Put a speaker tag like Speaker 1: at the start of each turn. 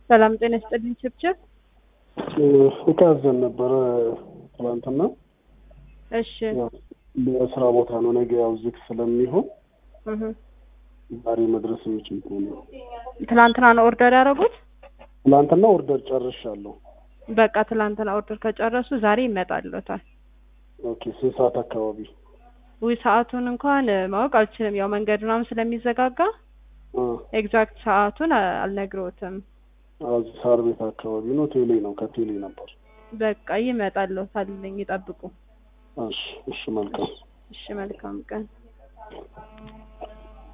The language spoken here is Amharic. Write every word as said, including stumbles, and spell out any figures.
Speaker 1: ሰላም ጤና ይስጥልኝ ችብችብ
Speaker 2: እካዘን ነበር ትላንትና
Speaker 1: እሺ
Speaker 2: በስራ ቦታ ነው ነገ ያው ዝግ ስለሚሆን
Speaker 1: እህ
Speaker 2: ዛሬ መድረስ የሚችል ነው
Speaker 1: ትላንትና ነው ኦርደር ያደረጉት
Speaker 2: ትላንትና ኦርደር ጨርሻለሁ
Speaker 1: በቃ ትላንትና ኦርደር ከጨረሱ ዛሬ ይመጣልዎታል
Speaker 2: ኦኬ ስንት ሰዓት አካባቢ
Speaker 1: ወይ ሰዓቱን እንኳን ማወቅ አልችልም ያው መንገድ ምናምን ስለሚዘጋጋ ኤግዛክት ሰዓቱን አልነግሮትም
Speaker 2: አዝ ሳር ቤት አካባቢ ነው ቴሌ ነው ከቴሌ ነበር
Speaker 1: በቃ ይመጣልዎታል ይጠብቁ
Speaker 2: እሺ እሺ መልካም
Speaker 1: እሺ መልካም ቀን